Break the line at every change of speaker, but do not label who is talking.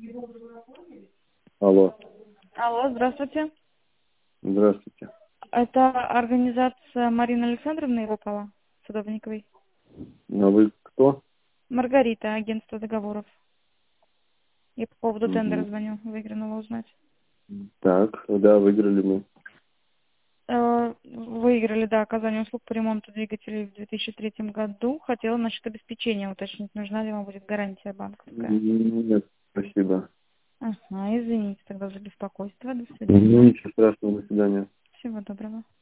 Алло,
Алло, здравствуйте.
здравствуйте.
Это организация Марины Александровны Ивопова, Садовниковой.
А вы кто?
Маргарита, агентство договоров. Я по поводу тендера
Мгм.
звоню, выигранного узнать.
Так, да, выиграли мы.
Выиграли, да, оказание услуг по ремонту двигателей в 2003 году. Хотела насчет обеспечения уточнить, нужна ли вам будет гарантия банковская.
Нет, спасибо.
Ага, извините тогда за беспокойство. До свидания.
Ничего страшного, до свидания.
Всего доброго.